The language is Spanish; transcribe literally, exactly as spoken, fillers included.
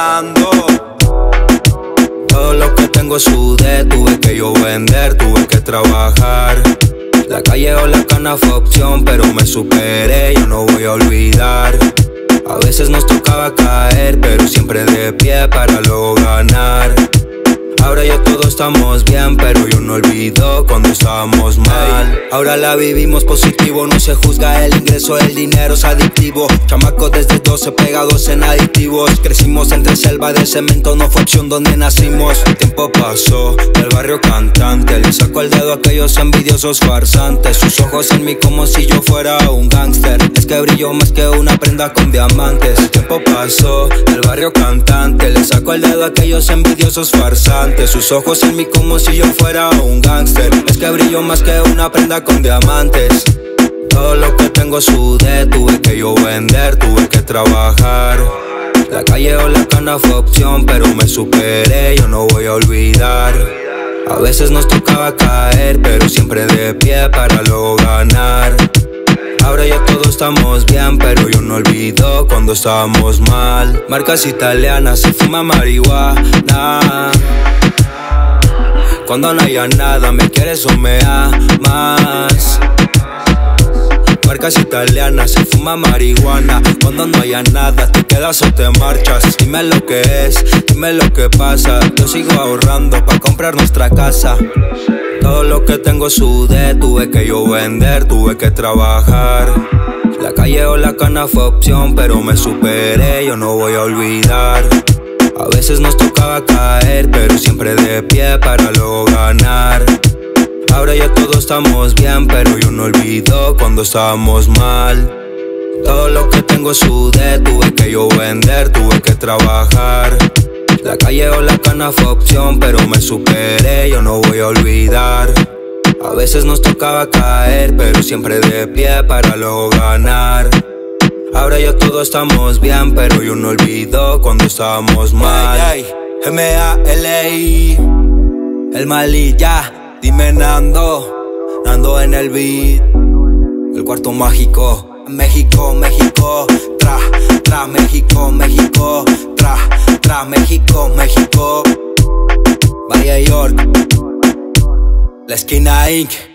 Nando. Todo lo que tengo sudé, tuve que yo vender, tuve que trabajar. La calle o la cana fue opción, pero me superé, yo no voy a olvidar. A veces nos tocaba caer, pero siempre de pie para luego ganar. Ahora ya todos estamos bien, pero yo no olvido cuando estábamos mal. Ahora la vivimos positivo, no se juzga el ingreso, el dinero es adictivo. Chamacos desde doce pegados en aditivos. Crecimos entre selva de cemento, no fue opción donde nacimos. El tiempo pasó, el barrio cantante le sacó el dedo a aquellos envidiosos farsantes. Sus ojos en mí como si yo fuera un gángster. Es que brillo más que una prenda con diamantes. El tiempo pasó, el barrio cantante le sacó el dedo a aquellos envidiosos farsantes. Sus ojos en mí como si yo fuera un gángster. Es que brillo más que una prenda con diamantes. Todo lo que tengo sudé, tuve que yo vender, tuve que trabajar. La calle o la cana fue opción, pero me superé, yo no voy a olvidar. A veces nos tocaba caer, pero siempre de pie para luego ganar. Ahora ya todos estamos bien, pero yo no olvido cuando estábamos mal. Marcas italianas, se fuma marihuana. Cuando no haya nada, me quieres o me amas. Marcas italianas, se fuma marihuana. Cuando no haya nada, te quedas o te marchas. Dime lo que es, dime lo que pasa. Yo sigo ahorrando pa' comprar nuestra casa. Todo lo que tengo sudé, tuve que yo vender, tuve que trabajar. La calle o la cana fue opción, pero me superé, yo no voy a olvidar. A veces nos tocaba caer, pero siempre de pie para luego ganar. Ahora ya todos estamos bien, pero yo no olvido cuando estábamos mal. Todo lo que tengo sudé, tuve que yo vender, tuve que trabajar. La calle o la cana fue opción, pero me superé, yo no voy a olvidar. A veces nos tocaba caer, pero siempre de pie para luego ganar. Ahora ya todos estamos bien, pero yo no olvido cuando estábamos mal. Ay, ay, M A L I El Malí, ya, dime Nando. Nando en el beat. El cuarto mágico. México, México, tra, tra, México, México, tra, tra, México, México. Bahía York. La esquina inc